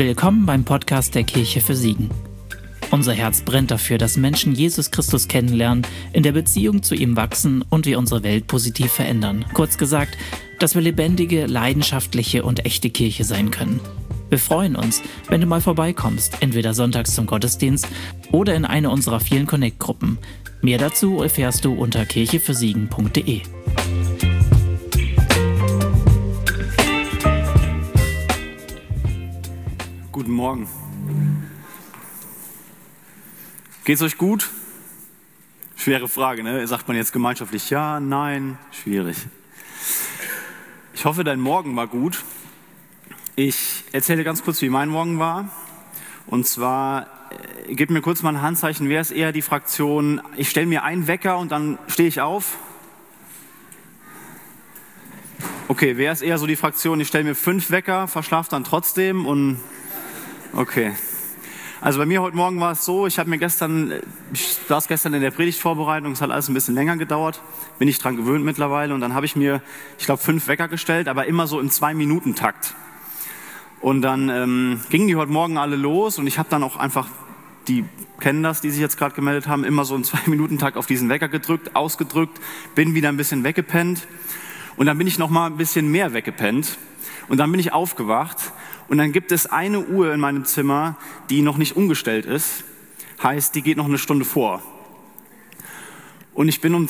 Willkommen beim Podcast der Kirche für Siegen. Unser Herz brennt dafür, dass Menschen Jesus Christus kennenlernen, in der Beziehung zu ihm wachsen und wir unsere Welt positiv verändern. Kurz gesagt, dass wir lebendige, leidenschaftliche und echte Kirche sein können. Wir freuen uns, wenn du mal vorbeikommst, entweder sonntags zum Gottesdienst oder in eine unserer vielen Connect-Gruppen. Mehr dazu erfährst du unter kirchefürsiegen.de. Guten Morgen. Geht's euch gut? Schwere Frage, ne? Sagt man jetzt gemeinschaftlich ja, nein? Schwierig. Ich hoffe, dein Morgen war gut. Ich erzähle ganz kurz, wie mein Morgen war. Und zwar, gebt mir kurz mal ein Handzeichen, wer ist eher die Fraktion, ich stelle mir einen Wecker und dann stehe ich auf? Okay, wer ist eher so die Fraktion, ich stelle mir 5 Wecker, verschlafe dann trotzdem und... Okay. Also bei mir heute Morgen war es so, ich saß gestern in der Predigtvorbereitung, es hat alles ein bisschen länger gedauert, bin ich dran gewöhnt mittlerweile und dann habe ich mir, 5 Wecker gestellt, aber immer so im 2-Minuten-Takt. Und dann gingen die heute Morgen alle los und ich habe dann auch einfach, die kennen das, die sich jetzt gerade gemeldet haben, immer so im 2-Minuten-Takt auf diesen Wecker gedrückt, ausgedrückt, bin wieder ein bisschen weggepennt und dann bin ich noch mal ein bisschen mehr weggepennt und dann bin ich aufgewacht. Und dann gibt es eine Uhr in meinem Zimmer, die noch nicht umgestellt ist. Heißt, die geht noch eine Stunde vor. Und ich bin um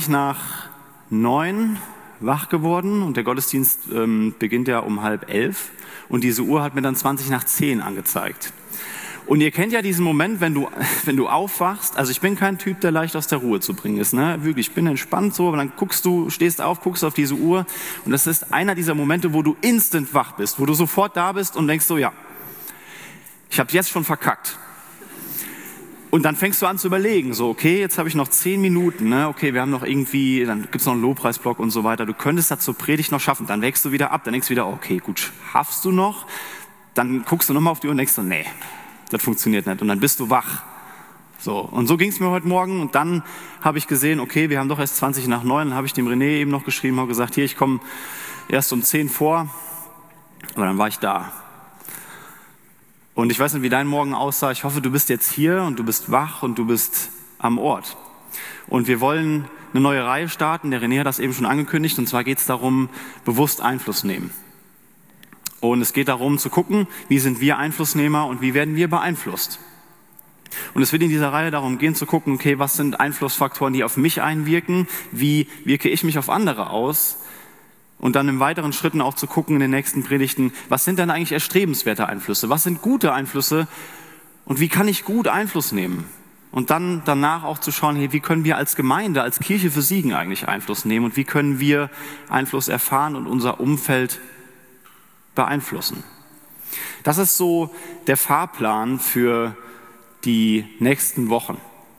9:20 wach geworden und der Gottesdienst beginnt ja um 10:30. Und diese Uhr hat mir dann 20:10 angezeigt. Und ihr kennt ja diesen Moment, wenn du aufwachst. Also ich bin kein Typ, der leicht aus der Ruhe zu bringen ist. Ne? Wirklich, ich bin entspannt so, aber dann stehst auf, guckst auf diese Uhr. Und das ist einer dieser Momente, wo du instant wach bist, wo du sofort da bist und denkst so, ja, ich habe jetzt schon verkackt. Und dann fängst du an zu überlegen, so, okay, jetzt habe ich noch 10 Minuten, ne? Okay, wir haben noch irgendwie, dann gibt's noch einen Lobpreisblock und so weiter. Du könntest das zur Predigt noch schaffen. Dann wächst du wieder ab, dann denkst du wieder, okay, gut, schaffst du noch? Dann guckst du nochmal auf die Uhr und denkst so, nee. Das funktioniert nicht. Und dann bist du wach. So. Und so ging es mir heute Morgen. Und dann habe ich gesehen, okay, wir haben doch erst 20:09. Dann habe ich dem René eben noch geschrieben, habe gesagt, hier, ich komme erst um 10 vor. Aber dann war ich da. Und ich weiß nicht, wie dein Morgen aussah. Ich hoffe, du bist jetzt hier und du bist wach und du bist am Ort. Und wir wollen eine neue Reihe starten. Der René hat das eben schon angekündigt. Und zwar geht es darum, bewusst Einfluss nehmen. Und es geht darum zu gucken, wie sind wir Einflussnehmer und wie werden wir beeinflusst. Und es wird in dieser Reihe darum gehen zu gucken, okay, was sind Einflussfaktoren, die auf mich einwirken, wie wirke ich mich auf andere aus und dann in weiteren Schritten auch zu gucken in den nächsten Predigten, was sind denn eigentlich erstrebenswerte Einflüsse, was sind gute Einflüsse und wie kann ich gut Einfluss nehmen. Und dann danach auch zu schauen, hey, wie können wir als Gemeinde, als Kirche für Siegen eigentlich Einfluss nehmen und wie können wir Einfluss erfahren und unser Umfeld beeinflussen. Das ist so der Fahrplan für die nächsten Wochen.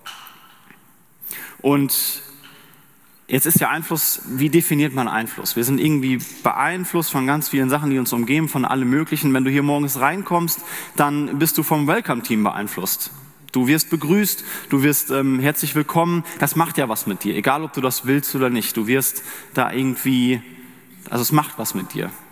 Und jetzt ist ja Einfluss, wie definiert man Einfluss? Wir sind irgendwie beeinflusst von ganz vielen Sachen, die uns umgeben, von allem Möglichen. Wenn du hier morgens reinkommst, dann bist du vom Welcome-Team beeinflusst. Du wirst begrüßt, du wirst herzlich willkommen. Das macht ja was mit dir, egal ob du das willst oder nicht. Du wirst da irgendwie, also es macht was mit dir.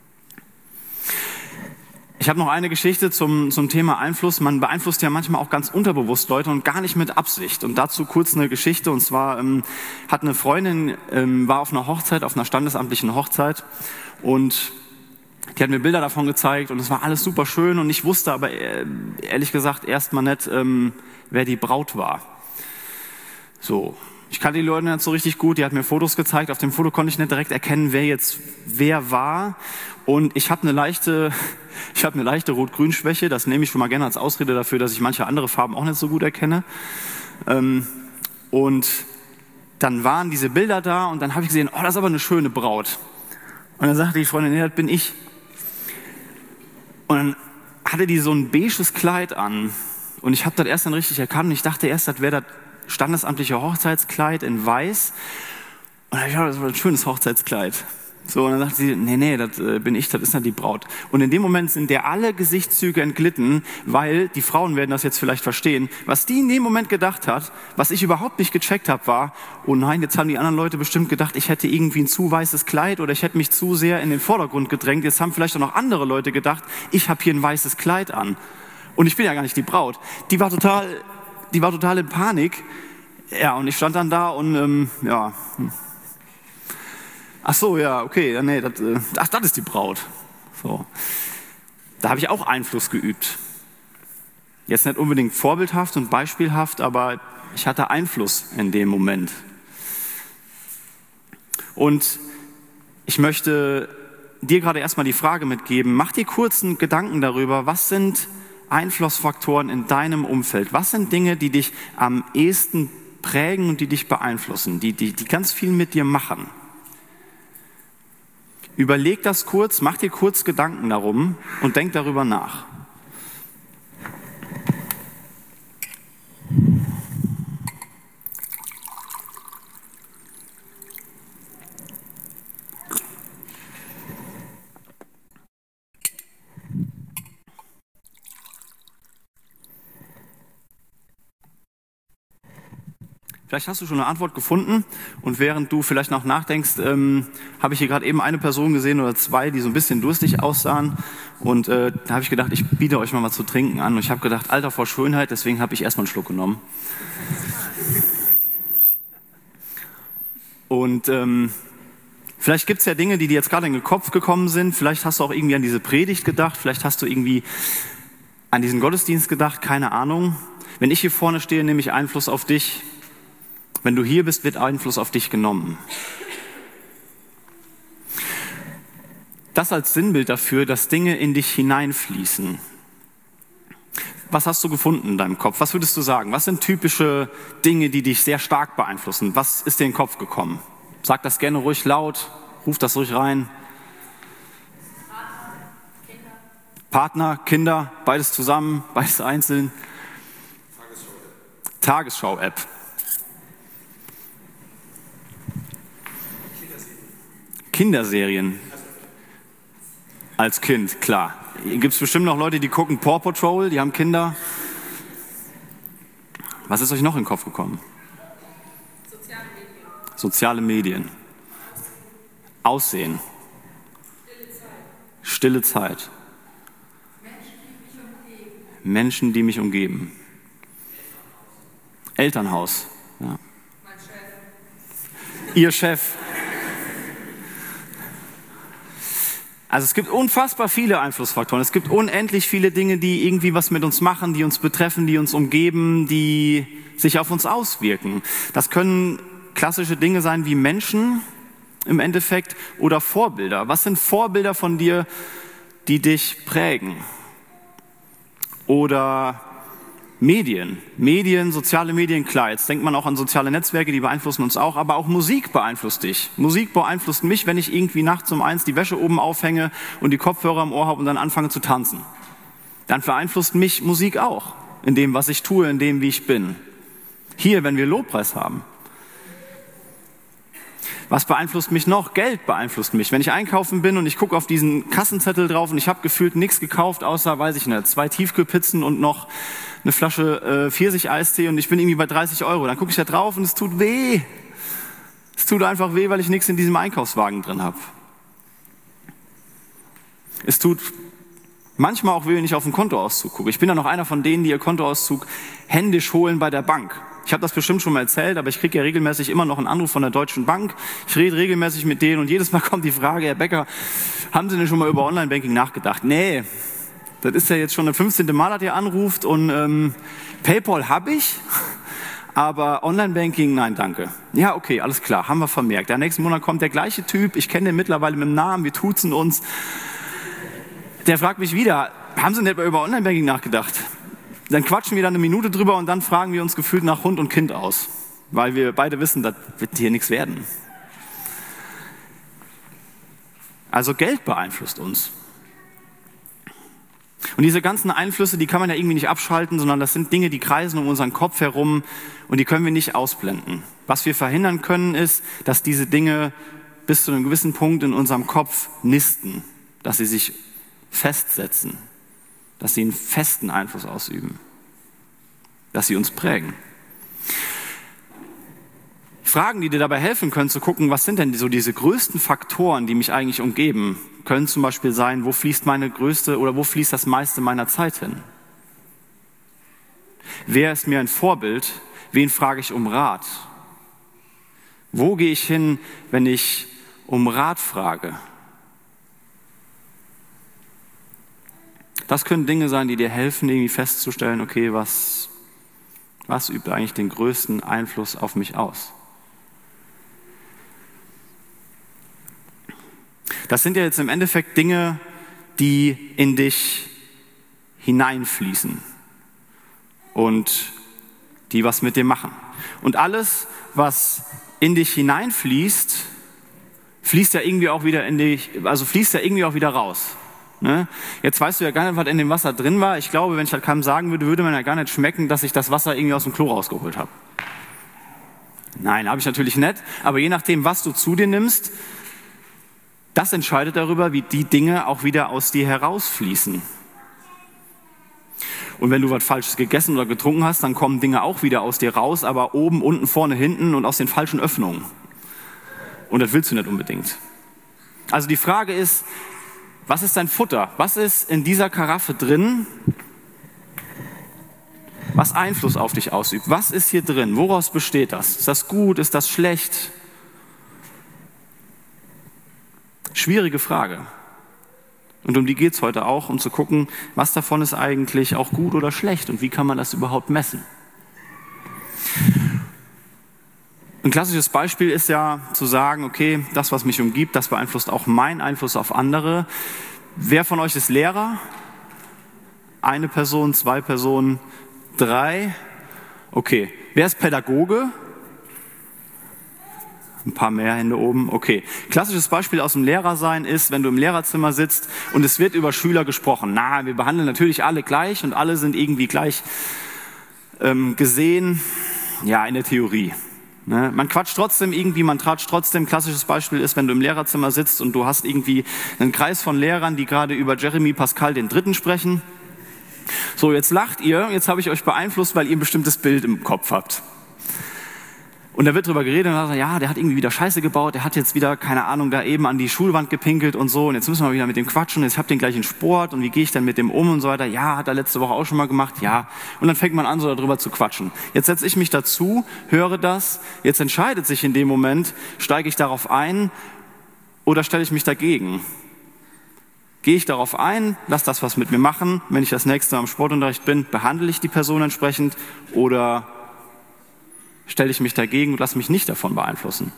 Ich habe noch eine Geschichte zum Thema Einfluss. Man beeinflusst ja manchmal auch ganz unterbewusst Leute und gar nicht mit Absicht. Und dazu kurz eine Geschichte. Und zwar hat eine Freundin, war auf einer Hochzeit, auf einer standesamtlichen Hochzeit. Und die hat mir Bilder davon gezeigt und es war alles super schön. Und ich wusste aber ehrlich gesagt erstmal nicht, wer die Braut war. So. Ich kannte die Leute nicht so richtig gut, die hat mir Fotos gezeigt. Auf dem Foto konnte ich nicht direkt erkennen, wer war. Und ich habe eine leichte Rot-Grün-Schwäche. Das nehme ich schon mal gerne als Ausrede dafür, dass ich manche andere Farben auch nicht so gut erkenne. Und dann waren diese Bilder da und dann habe ich gesehen, oh, das ist aber eine schöne Braut. Und dann sagte die Freundin, nee, das bin ich. Und dann hatte die so ein beiges Kleid an. Und ich habe das erst dann richtig erkannt. Und ich dachte erst, das wäre das standesamtliche Hochzeitskleid in weiß. Und dann dachte ich, das war ein schönes Hochzeitskleid. So, und dann sagt sie, nee, das bin ich, das ist nicht die Braut. Und in dem Moment sind der alle Gesichtszüge entglitten, weil, die Frauen werden das jetzt vielleicht verstehen, was die in dem Moment gedacht hat, was ich überhaupt nicht gecheckt habe, war, oh nein, jetzt haben die anderen Leute bestimmt gedacht, ich hätte irgendwie ein zu weißes Kleid oder ich hätte mich zu sehr in den Vordergrund gedrängt. Jetzt haben vielleicht auch noch andere Leute gedacht, ich habe hier ein weißes Kleid an. Und ich bin ja gar nicht die Braut. Die war total in Panik. Ja, und ich stand dann da und, Ach so, ja, okay, nee, das ist die Braut. So. Da habe ich auch Einfluss geübt. Jetzt nicht unbedingt vorbildhaft und beispielhaft, aber ich hatte Einfluss in dem Moment. Und ich möchte dir gerade erstmal die Frage mitgeben, mach dir kurzen Gedanken darüber, was sind Einflussfaktoren in deinem Umfeld? Was sind Dinge, die dich am ehesten prägen und die dich beeinflussen, die ganz viel mit dir machen? Überleg das kurz, mach dir kurz Gedanken darum und denk darüber nach. Vielleicht hast du schon eine Antwort gefunden und während du vielleicht noch nachdenkst, habe ich hier gerade eben eine Person gesehen oder zwei, die so ein bisschen durstig aussahen und da habe ich gedacht, ich biete euch mal was zu trinken an und ich habe gedacht, Alter vor Schönheit, deswegen habe ich erstmal einen Schluck genommen. Und vielleicht gibt es ja Dinge, die dir jetzt gerade in den Kopf gekommen sind, vielleicht hast du auch irgendwie an diese Predigt gedacht, vielleicht hast du irgendwie an diesen Gottesdienst gedacht, keine Ahnung. Wenn ich hier vorne stehe, nehme ich Einfluss auf dich. Wenn du hier bist, wird Einfluss auf dich genommen. Das als Sinnbild dafür, dass Dinge in dich hineinfließen. Was hast du gefunden in deinem Kopf? Was würdest du sagen? Was sind typische Dinge, die dich sehr stark beeinflussen? Was ist dir in den Kopf gekommen? Sag das gerne ruhig laut, ruf das ruhig rein. Partner, Kinder, beides zusammen, beides einzeln. Tagesschau-App. Kinderserien. Als Kind, klar. Gibt es bestimmt noch Leute, die gucken Paw Patrol, die haben Kinder. Was ist euch noch in den Kopf gekommen? Soziale Medien. Aussehen. Stille Zeit. Menschen, die mich umgeben. Elternhaus. Ja. Ihr Chef. Also es gibt unfassbar viele Einflussfaktoren. Es gibt unendlich viele Dinge, die irgendwie was mit uns machen, die uns betreffen, die uns umgeben, die sich auf uns auswirken. Das können klassische Dinge sein wie Menschen im Endeffekt oder Vorbilder. Was sind Vorbilder von dir, die dich prägen? Oder Medien, soziale Medien, klar, jetzt denkt man auch an soziale Netzwerke, die beeinflussen uns auch, aber auch Musik beeinflusst dich. Musik beeinflusst mich, wenn ich irgendwie nachts um 1 die Wäsche oben aufhänge und die Kopfhörer im Ohr habe und dann anfange zu tanzen. Dann beeinflusst mich Musik auch, in dem, was ich tue, in dem, wie ich bin. Hier, wenn wir Lobpreis haben. Was beeinflusst mich noch? Geld beeinflusst mich. Wenn ich einkaufen bin und ich gucke auf diesen Kassenzettel drauf und ich habe gefühlt nichts gekauft, außer, weiß ich nicht, 2 Tiefkühlpizzen und noch eine Flasche Pfirsich-Eistee und ich bin irgendwie bei 30 €. Dann gucke ich da drauf und es tut weh. Es tut einfach weh, weil ich nichts in diesem Einkaufswagen drin habe. Es tut manchmal auch weh, wenn ich auf den Kontoauszug gucke. Ich bin ja noch einer von denen, die ihr Kontoauszug händisch holen bei der Bank. Ich habe das bestimmt schon mal erzählt, aber ich kriege ja regelmäßig immer noch einen Anruf von der Deutschen Bank. Ich rede regelmäßig mit denen und jedes Mal kommt die Frage, Herr Becker, haben Sie denn schon mal über Online-Banking nachgedacht? Nee, das ist ja jetzt schon der 15. Mal, dass ihr anruft und PayPal habe ich, aber Online-Banking, nein, danke. Ja, okay, alles klar, haben wir vermerkt. Der nächsten Monat kommt der gleiche Typ, ich kenne den mittlerweile mit dem Namen, wir duzen uns. Der fragt mich wieder, haben Sie nicht mal über Online-Banking nachgedacht? Dann quatschen wir dann eine Minute drüber und dann fragen wir uns gefühlt nach Hund und Kind aus, weil wir beide wissen, das wird hier nichts werden. Also Geld beeinflusst uns. Und diese ganzen Einflüsse, die kann man ja irgendwie nicht abschalten, sondern das sind Dinge, die kreisen um unseren Kopf herum und die können wir nicht ausblenden. Was wir verhindern können, ist, dass diese Dinge bis zu einem gewissen Punkt in unserem Kopf nisten, dass sie sich festsetzen, dass sie einen festen Einfluss ausüben, dass sie uns prägen. Fragen, die dir dabei helfen können, zu gucken, was sind denn so diese größten Faktoren, die mich eigentlich umgeben, können zum Beispiel sein, wo fließt das meiste meiner Zeit hin? Wer ist mir ein Vorbild? Wen frage ich um Rat? Wo gehe ich hin, wenn ich um Rat frage? Das können Dinge sein, die dir helfen, irgendwie festzustellen, okay, was übt eigentlich den größten Einfluss auf mich aus? Das sind ja jetzt im Endeffekt Dinge, die in dich hineinfließen und die was mit dir machen. Und alles, was in dich hineinfließt, fließt ja irgendwie auch wieder raus. Ne? Jetzt weißt du ja gar nicht, was in dem Wasser drin war. Ich glaube, wenn ich das keinem sagen würde, würde man ja gar nicht schmecken, dass ich das Wasser irgendwie aus dem Klo rausgeholt habe. Nein, habe ich natürlich nicht. Aber je nachdem, was du zu dir nimmst, das entscheidet darüber, wie die Dinge auch wieder aus dir herausfließen. Und wenn du was Falsches gegessen oder getrunken hast, dann kommen Dinge auch wieder aus dir raus, aber oben, unten, vorne, hinten und aus den falschen Öffnungen. Und das willst du nicht unbedingt. Also die Frage ist, was ist dein Futter? Was ist in dieser Karaffe drin, was Einfluss auf dich ausübt? Was ist hier drin? Woraus besteht das? Ist das gut? Ist das schlecht? Schwierige Frage. Und um die geht es heute auch, um zu gucken, was davon ist eigentlich auch gut oder schlecht und wie kann man das überhaupt messen. Ein klassisches Beispiel ist ja zu sagen, okay, das, was mich umgibt, das beeinflusst auch meinen Einfluss auf andere. Wer von euch ist Lehrer? Eine Person, 2 Personen, 3? Okay. Wer ist Pädagoge? Ein paar mehr Hände oben. Okay. Klassisches Beispiel aus dem Lehrersein ist, wenn du im Lehrerzimmer sitzt und es wird über Schüler gesprochen. Wir behandeln natürlich alle gleich und alle sind irgendwie gleich gesehen. Ja, in der Theorie. Ne? Man quatscht trotzdem irgendwie, man tratscht trotzdem. Klassisches Beispiel ist, wenn du im Lehrerzimmer sitzt und du hast irgendwie einen Kreis von Lehrern, die gerade über Jeremy Pascal den Dritten sprechen. So, jetzt lacht ihr, jetzt habe ich euch beeinflusst, weil ihr ein bestimmtes Bild im Kopf habt. Und da wird drüber geredet und sagt, ja, der hat irgendwie wieder Scheiße gebaut, der hat jetzt wieder, keine Ahnung, da eben an die Schulwand gepinkelt und so und jetzt müssen wir wieder mit dem quatschen, jetzt habt ihr den gleich in Sport und wie gehe ich denn mit dem um und so weiter. Ja, hat er letzte Woche auch schon mal gemacht, ja. Und dann fängt man an, so darüber zu quatschen. Jetzt setze ich mich dazu, höre das, jetzt entscheidet sich in dem Moment, steige ich darauf ein oder stelle ich mich dagegen? Gehe ich darauf ein, lass das was mit mir machen, wenn ich das nächste Mal im Sportunterricht bin, behandle ich die Person entsprechend oder stelle ich mich dagegen und lasse mich nicht davon beeinflussen.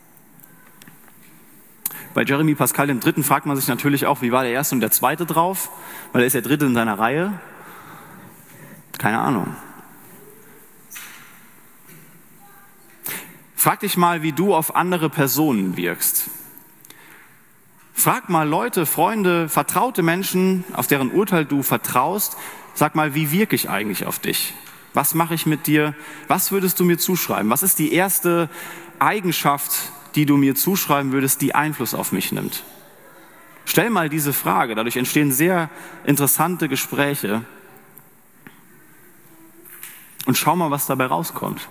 Bei Jeremy Pascal dem Dritten fragt man sich natürlich auch, wie war der Erste und der Zweite drauf? Weil er ist der Dritte in seiner Reihe. Keine Ahnung. Frag dich mal, wie du auf andere Personen wirkst. Frag mal Leute, Freunde, vertraute Menschen, auf deren Urteil du vertraust. Sag mal, wie wirke ich eigentlich auf dich? Was mache ich mit dir? Was würdest du mir zuschreiben? Was ist die erste Eigenschaft, die du mir zuschreiben würdest, die Einfluss auf mich nimmt? Stell mal diese Frage. Dadurch entstehen sehr interessante Gespräche. Und schau mal, was dabei rauskommt.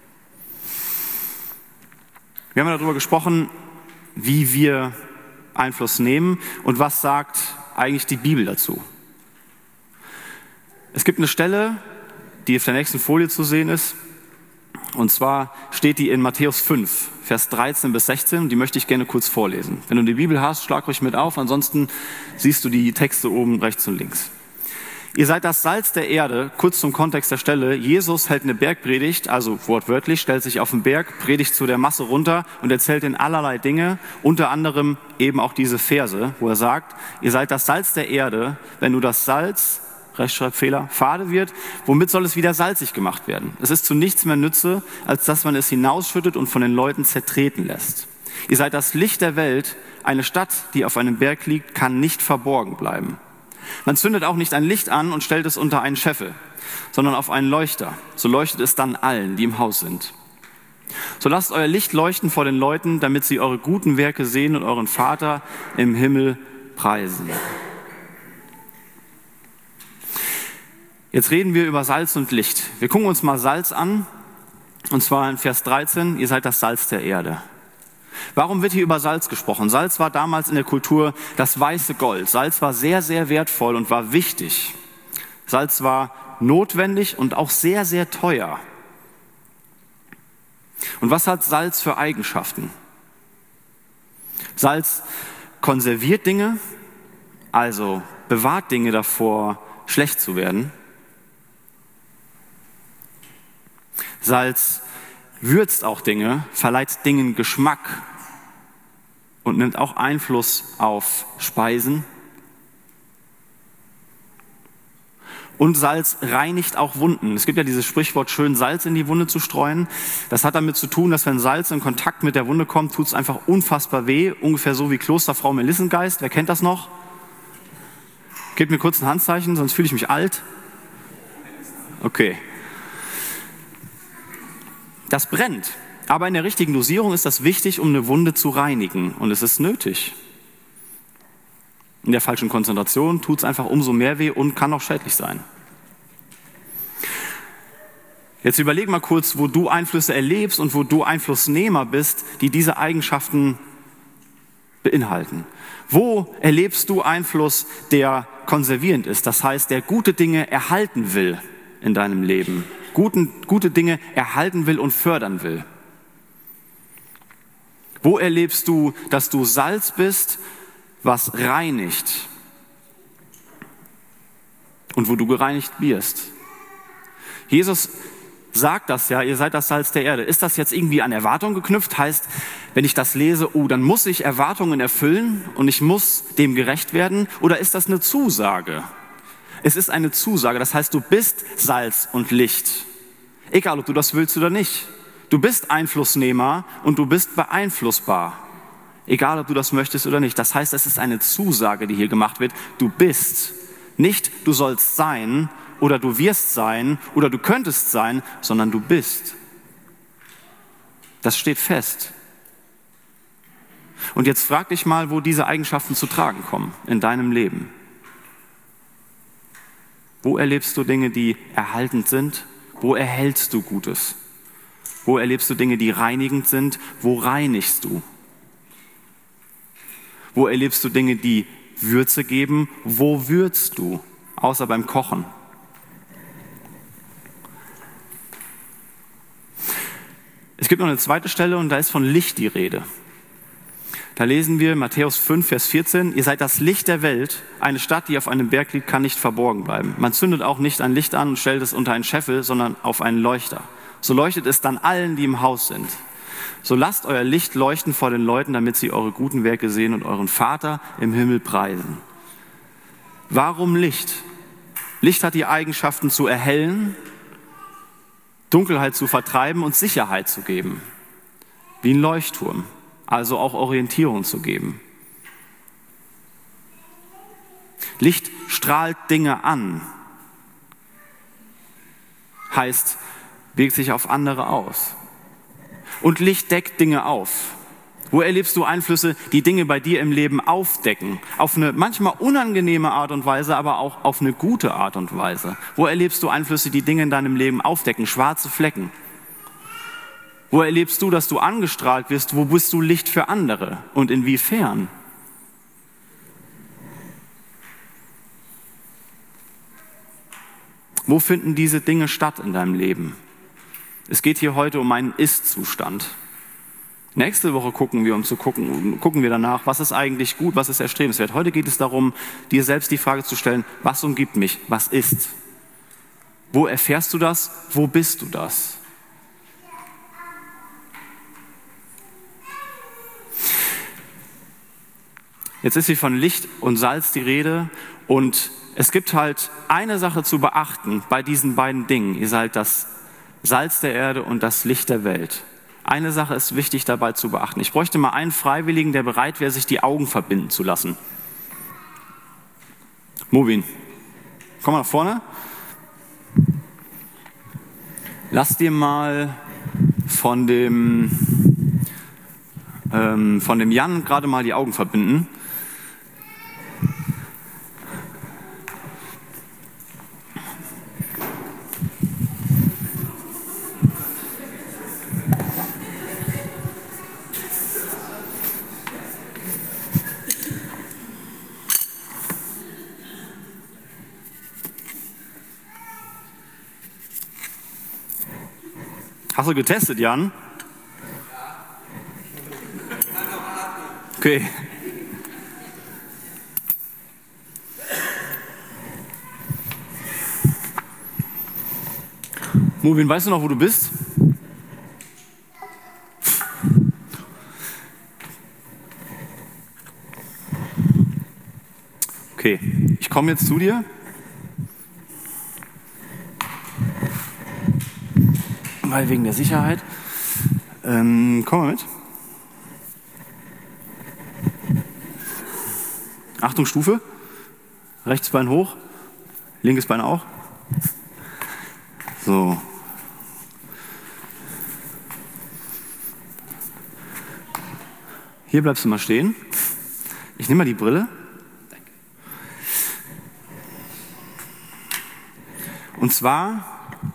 Wir haben darüber gesprochen, wie wir Einfluss nehmen und was sagt eigentlich die Bibel dazu. Es gibt eine Stelle, die auf der nächsten Folie zu sehen ist. Und zwar steht die in Matthäus 5, Vers 13 bis 16. Die möchte ich gerne kurz vorlesen. Wenn du die Bibel hast, schlag ruhig mit auf. Ansonsten siehst du die Texte oben rechts und links. Ihr seid das Salz der Erde. Kurz zum Kontext der Stelle. Jesus hält eine Bergpredigt, also wortwörtlich, stellt sich auf den Berg, predigt zu der Masse runter und erzählt ihnen allerlei Dinge. Unter anderem eben auch diese Verse, wo er sagt, ihr seid das Salz der Erde. Wenn du das Salz, Rechtschreibfehler, fade wird, womit soll es wieder salzig gemacht werden? Es ist zu nichts mehr Nütze, als dass man es hinausschüttet und von den Leuten zertreten lässt. Ihr seid das Licht der Welt. Eine Stadt, die auf einem Berg liegt, kann nicht verborgen bleiben. Man zündet auch nicht ein Licht an und stellt es unter einen Scheffel, sondern auf einen Leuchter. So leuchtet es dann allen, die im Haus sind. So lasst euer Licht leuchten vor den Leuten, damit sie eure guten Werke sehen und euren Vater im Himmel preisen. Jetzt reden wir über Salz und Licht. Wir gucken uns mal Salz an, und zwar in Vers 13, ihr seid das Salz der Erde. Warum wird hier über Salz gesprochen? Salz war damals in der Kultur das weiße Gold. Salz war sehr, sehr wertvoll und war wichtig. Salz war notwendig und auch sehr, sehr teuer. Und was hat Salz für Eigenschaften? Salz konserviert Dinge, also bewahrt Dinge davor, schlecht zu werden. Salz würzt auch Dinge, verleiht Dingen Geschmack und nimmt auch Einfluss auf Speisen. Und Salz reinigt auch Wunden. Es gibt ja dieses Sprichwort, schön Salz in die Wunde zu streuen. Das hat damit zu tun, dass wenn Salz in Kontakt mit der Wunde kommt, tut es einfach unfassbar weh. Ungefähr so wie Klosterfrau Melissengeist. Wer kennt das noch? Gebt mir kurz ein Handzeichen, sonst fühle ich mich alt. Okay. Das brennt. Aber in der richtigen Dosierung ist das wichtig, um eine Wunde zu reinigen. Und es ist nötig. In der falschen Konzentration tut es einfach umso mehr weh und kann auch schädlich sein. Jetzt überleg mal kurz, wo du Einflüsse erlebst und wo du Einflussnehmer bist, die diese Eigenschaften beinhalten. Wo erlebst du Einfluss, der konservierend ist, das heißt, der gute Dinge erhalten will in deinem Leben, gute Dinge erhalten will und fördern will? Wo erlebst du, dass du Salz bist, was reinigt und wo du gereinigt wirst? Jesus sagt das ja, ihr seid das Salz der Erde. Ist das jetzt irgendwie an Erwartungen geknüpft? Heißt, wenn ich das lese, dann muss ich Erwartungen erfüllen und ich muss dem gerecht werden? Oder ist das eine Zusage? Es ist eine Zusage, das heißt, du bist Salz und Licht. Egal, ob du das willst oder nicht. Du bist Einflussnehmer und du bist beeinflussbar. Egal, ob du das möchtest oder nicht. Das heißt, es ist eine Zusage, die hier gemacht wird. Du bist. Nicht, du sollst sein oder du wirst sein oder du könntest sein, sondern du bist. Das steht fest. Und jetzt frag dich mal, wo diese Eigenschaften zu tragen kommen in deinem Leben. Wo erlebst du Dinge, die erhaltend sind? Wo erhältst du Gutes? Wo erlebst du Dinge, die reinigend sind? Wo reinigst du? Wo erlebst du Dinge, die Würze geben? Wo würzt du? Außer beim Kochen. Es gibt noch eine zweite Stelle und da ist von Licht die Rede. Da lesen wir Matthäus 5, Vers 14, ihr seid das Licht der Welt. Eine Stadt, die auf einem Berg liegt, kann nicht verborgen bleiben. Man zündet auch nicht ein Licht an und stellt es unter einen Scheffel, sondern auf einen Leuchter. So leuchtet es dann allen, die im Haus sind. So lasst euer Licht leuchten vor den Leuten, damit sie eure guten Werke sehen und euren Vater im Himmel preisen. Warum Licht? Licht hat die Eigenschaften zu erhellen, Dunkelheit zu vertreiben und Sicherheit zu geben. Wie ein Leuchtturm, also auch Orientierung zu geben. Licht strahlt Dinge an, heißt, wirkt sich auf andere aus. Und Licht deckt Dinge auf. Wo erlebst du Einflüsse, die Dinge bei dir im Leben aufdecken? Auf eine manchmal unangenehme Art und Weise, aber auch auf eine gute Art und Weise. Wo erlebst du Einflüsse, die Dinge in deinem Leben aufdecken? Schwarze Flecken. Wo erlebst du, dass du angestrahlt wirst? Wo bist du Licht für andere? Und inwiefern? Wo finden diese Dinge statt in deinem Leben? Es geht hier heute um einen Ist-Zustand. Nächste Woche gucken wir danach, was ist eigentlich gut, was ist erstrebenswert. Heute geht es darum, dir selbst die Frage zu stellen, was umgibt mich, was ist? Wo erfährst du das? Wo bist du das? Jetzt ist hier von Licht und Salz die Rede und es gibt halt eine Sache zu beachten bei diesen beiden Dingen. Ihr seid das Salz der Erde und das Licht der Welt. Eine Sache ist wichtig dabei zu beachten. Ich bräuchte mal einen Freiwilligen, der bereit wäre, sich die Augen verbinden zu lassen. Mubin, komm mal nach vorne. Lass dir mal von dem Jan gerade mal die Augen verbinden. Hast du getestet, Jan? Okay. Mubin, weißt du noch, wo du bist? Okay, ich komme jetzt zu dir. Weil wegen der Sicherheit. Komm mal mit. Achtung, Stufe. Rechtes Bein hoch. Linkes Bein auch. So. Hier bleibst du mal stehen. Ich nehme mal die Brille. Und zwar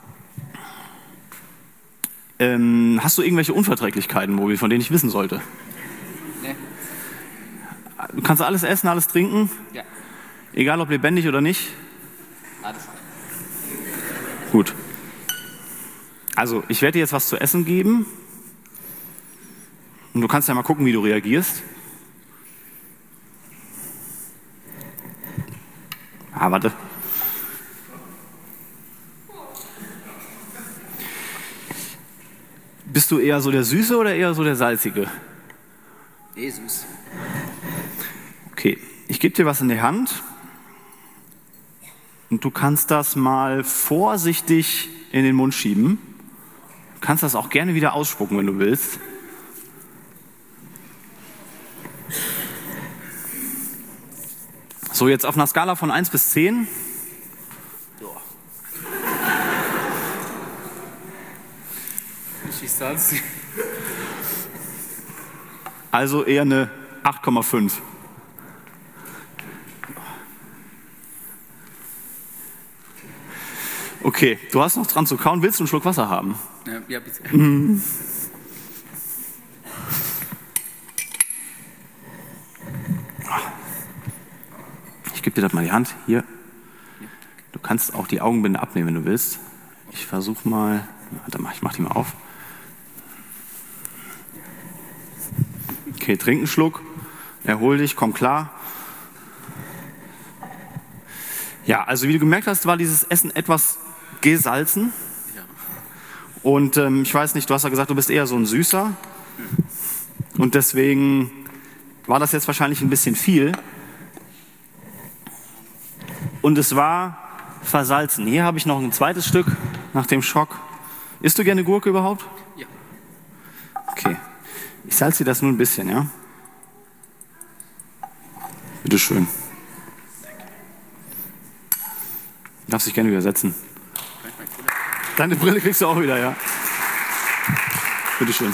hast du irgendwelche Unverträglichkeiten, Mobil, von denen ich wissen sollte? Nee. Du kannst alles essen, alles trinken? Ja. Egal ob lebendig oder nicht? Alles. Gut. Also, ich werde dir jetzt was zu essen geben. Und du kannst ja mal gucken, wie du reagierst. Warte. Bist du eher so der Süße oder eher so der Salzige? Süß. Okay, ich gebe dir was in die Hand und du kannst das mal vorsichtig in den Mund schieben. Du kannst das auch gerne wieder ausspucken, wenn du willst. So, jetzt auf einer Skala von 1 bis 10. Also eher eine 8,5. Okay, du hast noch dran zu kauen. Willst du einen Schluck Wasser haben? Ja, bitte. Ich gebe dir das mal die Hand. Hier. Du kannst auch die Augenbinde abnehmen, wenn du willst. Ich versuche mal. Warte mal, ich mache die mal auf. Okay, trink einen Schluck. Erhol dich, komm klar. Ja, also wie du gemerkt hast, war dieses Essen etwas gesalzen. Ja. Und ich weiß nicht, du hast ja gesagt, du bist eher so ein Süßer. Und deswegen war das jetzt wahrscheinlich ein bisschen viel. Und es war versalzen. Hier habe ich noch ein zweites Stück nach dem Schock. Isst du gerne Gurke überhaupt? Ja. Okay. Ich salze dir das nur ein bisschen, ja? Bitte schön. Du darfst dich gerne wieder setzen. Deine Brille kriegst du auch wieder, ja? Bitte schön.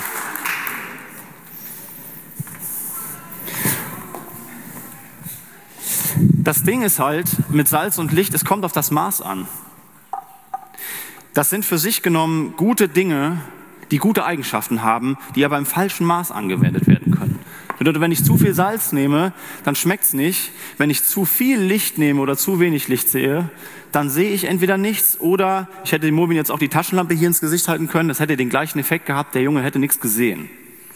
Das Ding ist halt, mit Salz und Licht, es kommt auf das Maß an. Das sind für sich genommen gute Dinge, die gute Eigenschaften haben, die aber im falschen Maß angewendet werden können. Bedeutet, wenn ich zu viel Salz nehme, dann schmeckt es nicht. Wenn ich zu viel Licht nehme oder zu wenig Licht sehe, dann sehe ich entweder nichts oder ich hätte dem Mobin jetzt auch die Taschenlampe hier ins Gesicht halten können, das hätte den gleichen Effekt gehabt, der Junge hätte nichts gesehen.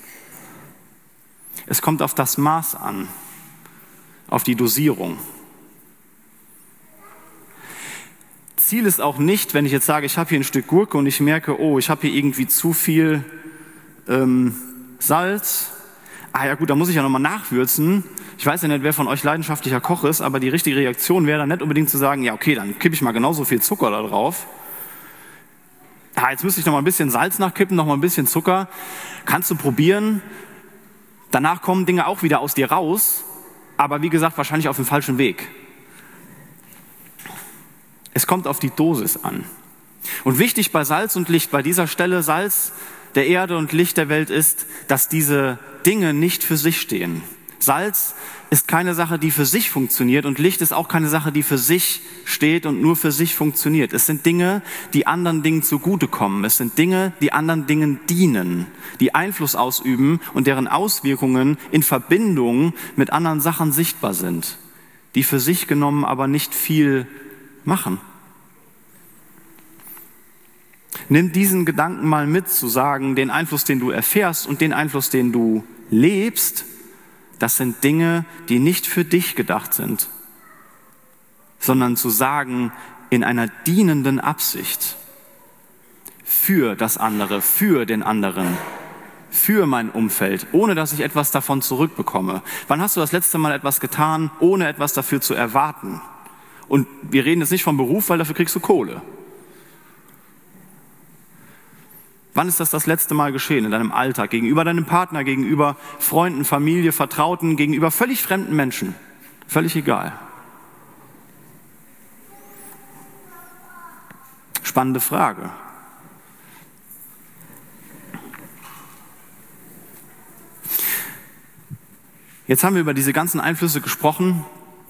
Es kommt auf das Maß an, auf die Dosierung. Ziel ist auch nicht, wenn ich jetzt sage, ich habe hier ein Stück Gurke und ich merke, oh, ich habe hier irgendwie zu viel Salz. Ah ja gut, da muss ich ja nochmal nachwürzen. Ich weiß ja nicht, wer von euch leidenschaftlicher Koch ist, aber die richtige Reaktion wäre dann nicht unbedingt zu sagen, ja okay, dann kippe ich mal genauso viel Zucker da drauf. Jetzt müsste ich noch mal ein bisschen Salz nachkippen, noch mal ein bisschen Zucker. Kannst du probieren. Danach kommen Dinge auch wieder aus dir raus, aber wie gesagt, wahrscheinlich auf dem falschen Weg. Es kommt auf die Dosis an. Und wichtig bei Salz und Licht, bei dieser Stelle, Salz der Erde und Licht der Welt ist, dass diese Dinge nicht für sich stehen. Salz ist keine Sache, die für sich funktioniert, und Licht ist auch keine Sache, die für sich steht und nur für sich funktioniert. Es sind Dinge, die anderen Dingen zugutekommen. Es sind Dinge, die anderen Dingen dienen, die Einfluss ausüben und deren Auswirkungen in Verbindung mit anderen Sachen sichtbar sind, die für sich genommen aber nicht viel machen. Nimm diesen Gedanken mal mit, zu sagen, den Einfluss, den du erfährst und den Einfluss, den du lebst, das sind Dinge, die nicht für dich gedacht sind, sondern zu sagen, in einer dienenden Absicht, für das andere, für den anderen, für mein Umfeld, ohne dass ich etwas davon zurückbekomme. Wann hast du das letzte Mal etwas getan, ohne etwas dafür zu erwarten? Und wir reden jetzt nicht vom Beruf, weil dafür kriegst du Kohle. Wann ist das letzte Mal geschehen in deinem Alltag, gegenüber deinem Partner, gegenüber Freunden, Familie, Vertrauten, gegenüber völlig fremden Menschen? Völlig egal. Spannende Frage. Jetzt haben wir über diese ganzen Einflüsse gesprochen,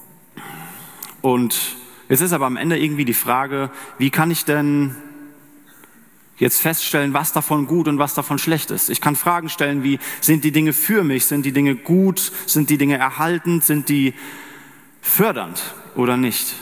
und jetzt ist aber am Ende irgendwie die Frage, wie kann ich denn jetzt feststellen, was davon gut und was davon schlecht ist? Ich kann Fragen stellen wie, sind die Dinge für mich? Sind die Dinge gut? Sind die Dinge erhaltend? Sind die fördernd oder nicht?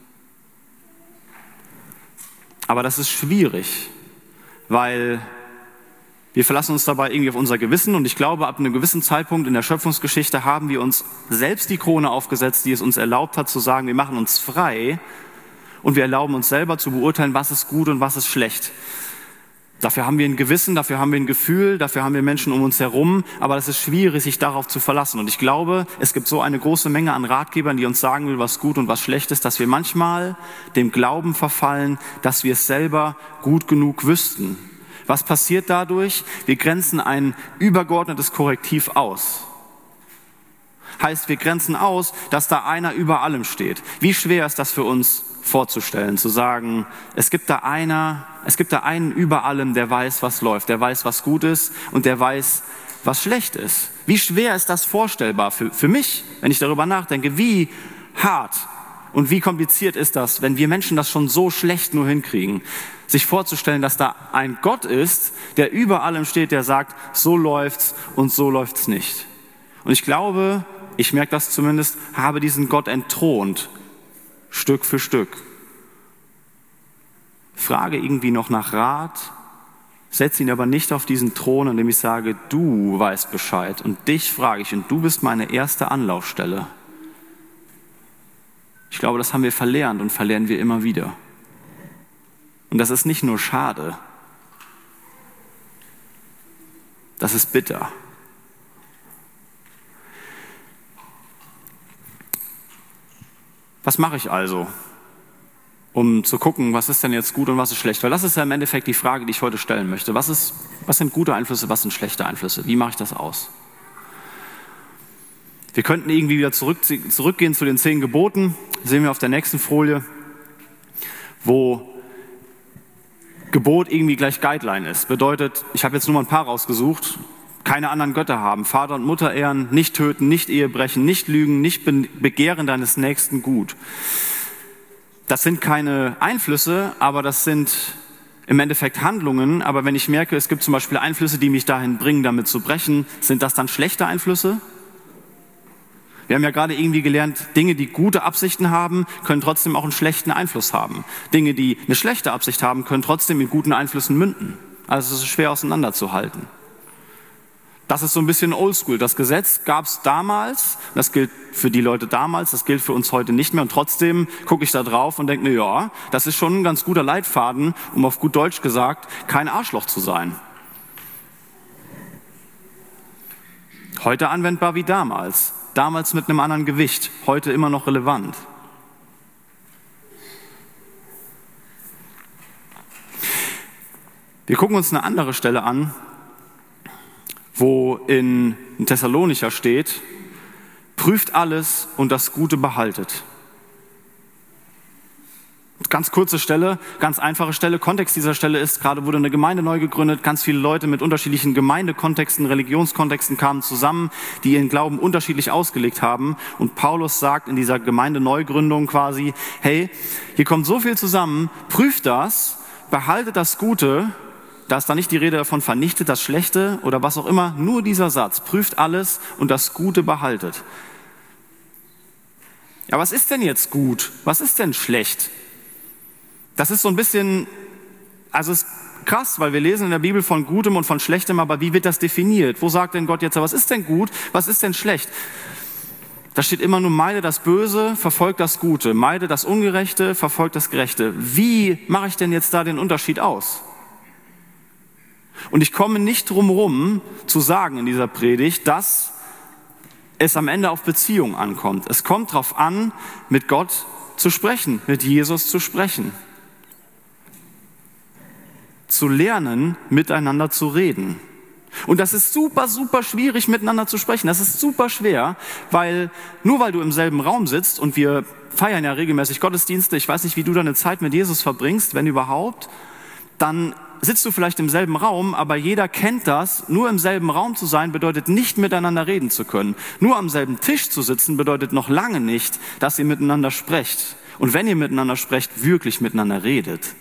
Aber das ist schwierig, weil wir verlassen uns dabei irgendwie auf unser Gewissen, und ich glaube, ab einem gewissen Zeitpunkt in der Schöpfungsgeschichte haben wir uns selbst die Krone aufgesetzt, die es uns erlaubt hat zu sagen, wir machen uns frei und wir erlauben uns selber zu beurteilen, was ist gut und was ist schlecht. Dafür haben wir ein Gewissen, dafür haben wir ein Gefühl, dafür haben wir Menschen um uns herum, aber es ist schwierig, sich darauf zu verlassen. Und ich glaube, es gibt so eine große Menge an Ratgebern, die uns sagen will, was gut und was schlecht ist, dass wir manchmal dem Glauben verfallen, dass wir es selber gut genug wüssten. Was passiert dadurch? Wir grenzen ein übergeordnetes Korrektiv aus. Heißt, wir grenzen aus, dass da einer über allem steht. Wie schwer ist das für uns vorzustellen, zu sagen, es gibt da einen über allem, der weiß, was läuft, der weiß, was gut ist und der weiß, was schlecht ist. Wie schwer ist das vorstellbar für mich, wenn ich darüber nachdenke, wie hart und wie kompliziert ist das, wenn wir Menschen das schon so schlecht nur hinkriegen, sich vorzustellen, dass da ein Gott ist, der über allem steht, der sagt, so läuft's und so läuft's nicht. Und ich glaube, ich merke das zumindest, habe diesen Gott entthront, Stück für Stück. Frage irgendwie noch nach Rat, setze ihn aber nicht auf diesen Thron, indem ich sage, du weißt Bescheid und dich frage ich und du bist meine erste Anlaufstelle. Ich glaube, das haben wir verlernt und verlernen wir immer wieder. Und das ist nicht nur schade, das ist bitter. Was mache ich also, um zu gucken, was ist denn jetzt gut und was ist schlecht? Weil das ist ja im Endeffekt die Frage, die ich heute stellen möchte. Was sind gute Einflüsse, was sind schlechte Einflüsse? Wie mache ich das aus? Wir könnten irgendwie wieder zurückgehen zu den 10 Geboten. Das sehen wir auf der nächsten Folie, wo Gebot irgendwie gleich Guideline ist. Bedeutet, ich habe jetzt nur mal ein paar rausgesucht, keine anderen Götter haben, Vater und Mutter ehren, nicht töten, nicht Ehe brechen, nicht lügen, nicht begehren deines Nächsten gut. Das sind keine Einflüsse, aber das sind im Endeffekt Handlungen. Aber wenn ich merke, es gibt zum Beispiel Einflüsse, die mich dahin bringen, damit zu brechen, sind das dann schlechte Einflüsse? Wir haben ja gerade irgendwie gelernt, Dinge, die gute Absichten haben, können trotzdem auch einen schlechten Einfluss haben. Dinge, die eine schlechte Absicht haben, können trotzdem in guten Einflüssen münden. Also es ist schwer auseinanderzuhalten. Das ist so ein bisschen oldschool. Das Gesetz gab es damals, das gilt für die Leute damals, das gilt für uns heute nicht mehr. Und trotzdem gucke ich da drauf und denke mir, ja, das ist schon ein ganz guter Leitfaden, um auf gut Deutsch gesagt, kein Arschloch zu sein. Heute anwendbar wie damals. Damals mit einem anderen Gewicht, heute immer noch relevant. Wir gucken uns eine andere Stelle an, wo in Thessalonicher steht, prüft alles und das Gute behaltet. Ganz kurze Stelle, ganz einfache Stelle. Kontext dieser Stelle ist, gerade wurde eine Gemeinde neu gegründet. Ganz viele Leute mit unterschiedlichen Gemeindekontexten, Religionskontexten kamen zusammen, die ihren Glauben unterschiedlich ausgelegt haben. Und Paulus sagt in dieser Gemeindeneugründung quasi, hey, hier kommt so viel zusammen, prüft das, behaltet das Gute. Da ist da nicht die Rede davon, vernichtet das Schlechte oder was auch immer. Nur dieser Satz, prüft alles und das Gute behaltet. Ja, was ist denn jetzt gut? Was ist denn schlecht? Das ist so ein bisschen, also es ist krass, weil wir lesen in der Bibel von Gutem und von Schlechtem, aber wie wird das definiert? Wo sagt denn Gott jetzt, was ist denn gut, was ist denn schlecht? Da steht immer nur, meide das Böse, verfolgt das Gute, meide das Ungerechte, verfolgt das Gerechte. Wie mache ich denn jetzt da den Unterschied aus? Und ich komme nicht drum rum zu sagen in dieser Predigt, dass es am Ende auf Beziehung ankommt. Es kommt darauf an, mit Gott zu sprechen, mit Jesus zu sprechen. Zu lernen, miteinander zu reden. Und das ist super, super schwierig, miteinander zu sprechen. Das ist super schwer, weil nur weil du im selben Raum sitzt und wir feiern ja regelmäßig Gottesdienste, ich weiß nicht, wie du deine Zeit mit Jesus verbringst, wenn überhaupt, dann sitzt du vielleicht im selben Raum, aber jeder kennt das. Nur im selben Raum zu sein, bedeutet nicht miteinander reden zu können. Nur am selben Tisch zu sitzen, bedeutet noch lange nicht, dass ihr miteinander sprecht. Und wenn ihr miteinander sprecht, wirklich miteinander redet.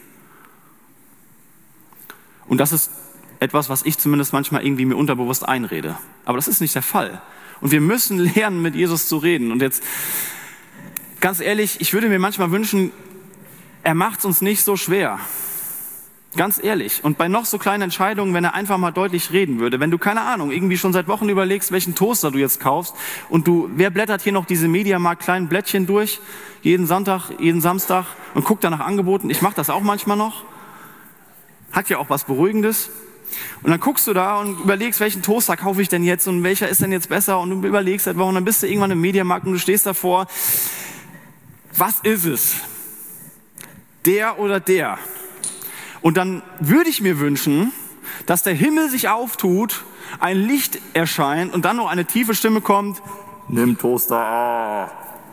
Und das ist etwas, was ich zumindest manchmal irgendwie mir unterbewusst einrede. Aber das ist nicht der Fall. Und wir müssen lernen, mit Jesus zu reden. Und jetzt, ganz ehrlich, ich würde mir manchmal wünschen, er macht es uns nicht so schwer. Ganz ehrlich. Und bei noch so kleinen Entscheidungen, wenn er einfach mal deutlich reden würde, wenn du, keine Ahnung, irgendwie schon seit Wochen überlegst, welchen Toaster du jetzt kaufst und wer blättert hier noch diese Mediamarkt kleinen Blättchen durch, jeden Sonntag, jeden Samstag und guckt da nach Angeboten. Ich mache das auch manchmal noch. Hat ja auch was Beruhigendes. Und dann guckst du da und überlegst, welchen Toaster kaufe ich denn jetzt und welcher ist denn jetzt besser und du überlegst seit Wochen, dann bist du irgendwann im Mediamarkt und du stehst davor. Was ist es? Der oder der? Und dann würde ich mir wünschen, dass der Himmel sich auftut, ein Licht erscheint und dann noch eine tiefe Stimme kommt, nimm Toaster A.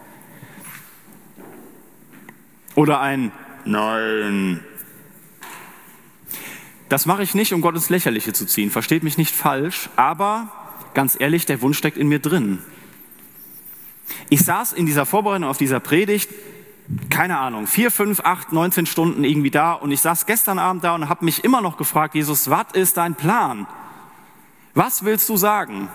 Oder ein Nein. Das mache ich nicht, um Gott ins Lächerliche zu ziehen. Versteht mich nicht falsch, aber ganz ehrlich, der Wunsch steckt in mir drin. Ich saß in dieser Vorbereitung auf dieser Predigt, keine Ahnung, 4, 5, 8, 19 Stunden irgendwie da und ich saß gestern Abend da und habe mich immer noch gefragt, Jesus, was ist dein Plan? Was willst du sagen?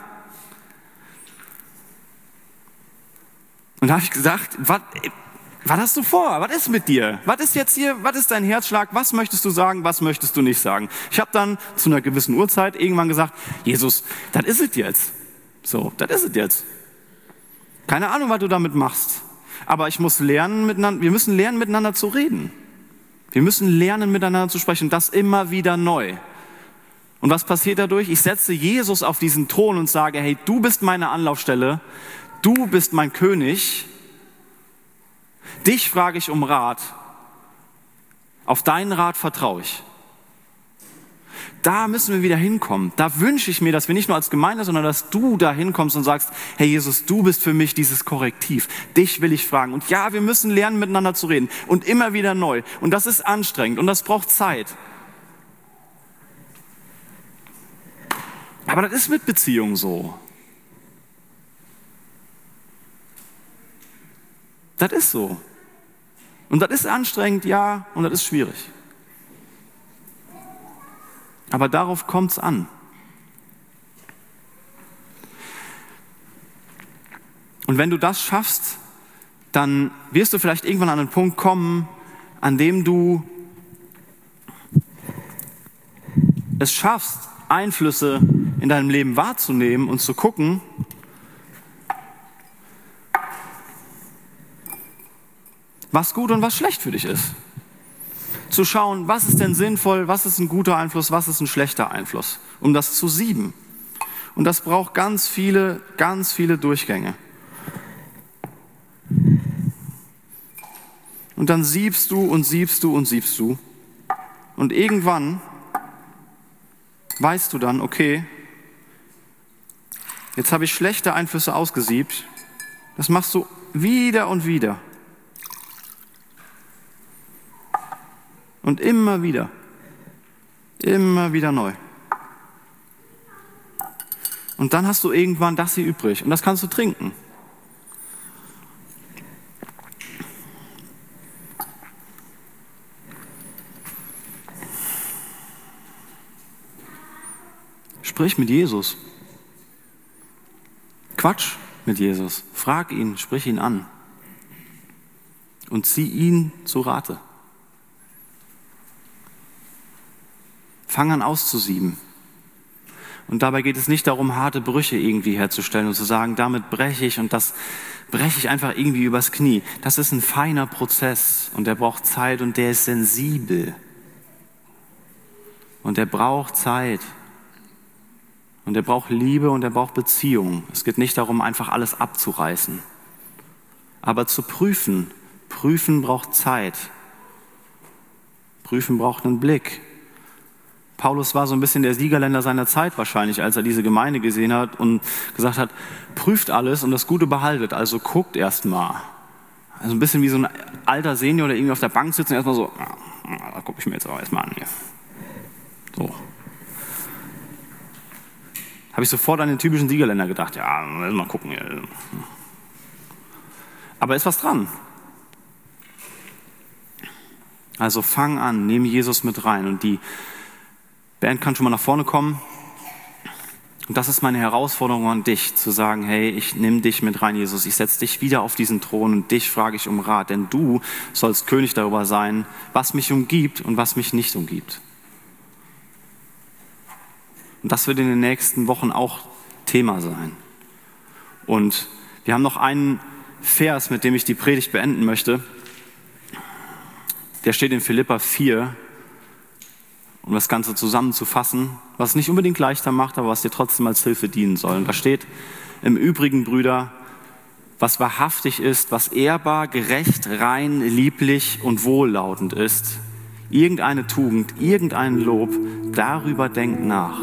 Und da habe ich gesagt, was hast du vor? Was ist mit dir? Was ist jetzt hier? Was ist dein Herzschlag? Was möchtest du sagen? Was möchtest du nicht sagen? Ich habe dann zu einer gewissen Uhrzeit irgendwann gesagt, Jesus, das ist es jetzt. So, das ist es jetzt. Keine Ahnung, was du damit machst. Aber wir müssen lernen, miteinander zu reden. Wir müssen lernen, miteinander zu sprechen. Das immer wieder neu. Und was passiert dadurch? Ich setze Jesus auf diesen Thron und sage, hey, du bist meine Anlaufstelle. Du bist mein König. Dich frage ich um Rat. Auf deinen Rat vertraue ich. Da müssen wir wieder hinkommen. Da wünsche ich mir, dass wir nicht nur als Gemeinde, sondern dass du da hinkommst und sagst, hey Jesus, du bist für mich dieses Korrektiv. Dich will ich fragen. Und ja, wir müssen lernen, miteinander zu reden. Und immer wieder neu. Und das ist anstrengend und das braucht Zeit. Aber das ist mit Beziehungen so. Das ist so. Und das ist anstrengend, ja, und das ist schwierig. Aber darauf kommt es an. Und wenn du das schaffst, dann wirst du vielleicht irgendwann an einen Punkt kommen, an dem du es schaffst, Einflüsse in deinem Leben wahrzunehmen und zu gucken, was gut und was schlecht für dich ist. Zu schauen, was ist denn sinnvoll, was ist ein guter Einfluss, was ist ein schlechter Einfluss, um das zu sieben. Und das braucht ganz viele Durchgänge. Und dann siebst du und siebst du und siebst du. Und irgendwann weißt du dann, okay, jetzt habe ich schlechte Einflüsse ausgesiebt. Das machst du wieder und wieder. Und immer wieder neu. Und dann hast du irgendwann das hier übrig und das kannst du trinken. Sprich mit Jesus. Quatsch mit Jesus. Frag ihn, sprich ihn an. Und zieh ihn zu Rate. Fang an auszusieben. Und dabei geht es nicht darum, harte Brüche irgendwie herzustellen und zu sagen, damit breche ich und das breche ich einfach irgendwie übers Knie. Das ist ein feiner Prozess und der braucht Zeit und der ist sensibel. Und der braucht Zeit. Und er braucht Liebe und er braucht Beziehung. Es geht nicht darum, einfach alles abzureißen. Aber zu prüfen braucht Zeit. Prüfen braucht einen Blick. Paulus war so ein bisschen der Siegerländer seiner Zeit wahrscheinlich, als er diese Gemeinde gesehen hat und gesagt hat, prüft alles und das Gute behaltet, also guckt erst mal. Also ein bisschen wie so ein alter Senior, der irgendwie auf der Bank sitzt und erstmal so, da gucke ich mir jetzt aber erstmal an hier. So. Habe ich sofort an den typischen Siegerländer gedacht, ja, mal gucken. Aber ist was dran. Also fang an, nimm Jesus mit rein und die Band kann schon mal nach vorne kommen. Und das ist meine Herausforderung an dich, zu sagen, hey, ich nehme dich mit rein, Jesus. Ich setze dich wieder auf diesen Thron und dich frage ich um Rat. Denn du sollst König darüber sein, was mich umgibt und was mich nicht umgibt. Und das wird in den nächsten Wochen auch Thema sein. Und wir haben noch einen Vers, mit dem ich die Predigt beenden möchte. Der steht in Philipper 4. Um das Ganze zusammenzufassen, was es nicht unbedingt leichter macht, aber was dir trotzdem als Hilfe dienen soll. Und da steht: Im Übrigen, Brüder, was wahrhaftig ist, was ehrbar, gerecht, rein, lieblich und wohllautend ist, irgendeine Tugend, irgendein Lob, darüber denk nach.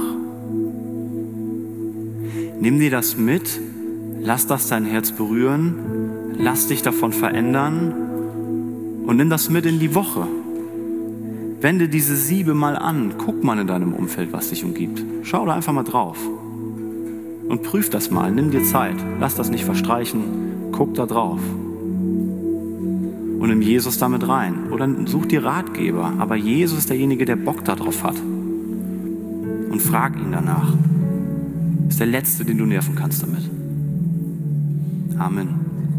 Nimm dir das mit, lass das dein Herz berühren, lass dich davon verändern und nimm das mit in die Woche. Wende diese Siebe mal an, guck mal in deinem Umfeld, was dich umgibt. Schau da einfach mal drauf und prüf das mal, nimm dir Zeit, lass das nicht verstreichen, guck da drauf und nimm Jesus damit rein. Oder such dir Ratgeber, aber Jesus ist derjenige, der Bock darauf hat und frag ihn danach. Ist der Letzte, den du nerven kannst damit. Amen.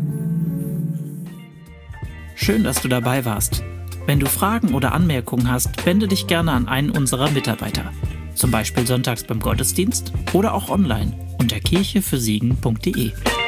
Schön, dass du dabei warst. Wenn du Fragen oder Anmerkungen hast, wende dich gerne an einen unserer Mitarbeiter. Zum Beispiel sonntags beim Gottesdienst oder auch online unter kirchefürsiegen.de.